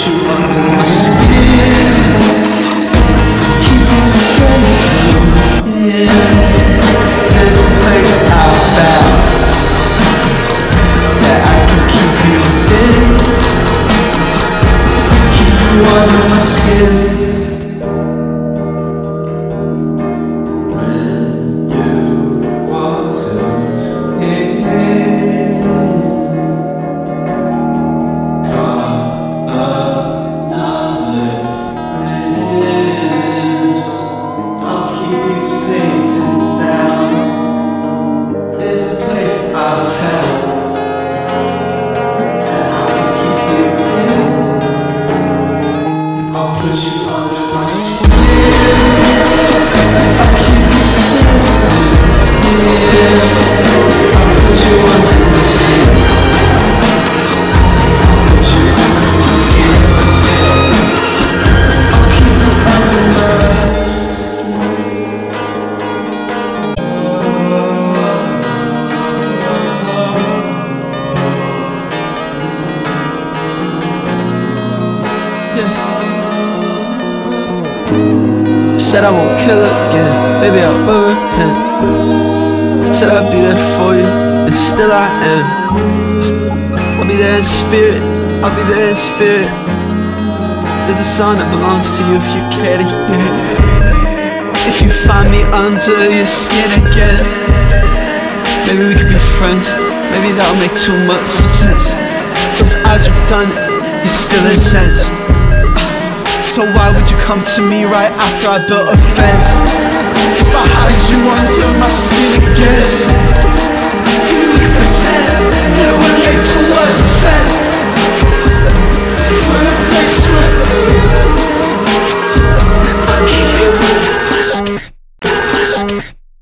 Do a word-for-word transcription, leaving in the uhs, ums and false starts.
you under my skin, keep you safe. Yeah, there's a place out there that I can keep you in, keep you under my skin. Said I won't kill again, baby I will repent. Said I'd be there for you, and still I am. I'll be there in spirit, I'll be there in spirit. There's a song that belongs to you if you care to hear it. If you find me under your skin again, maybe we could be friends, maybe that'll make too much sense. Those eyes have done it, you're still incensed. So why would you come to me right after I built a fence? If I hide you under my skin again, maybe we can pretend that it wouldn't make too much sense.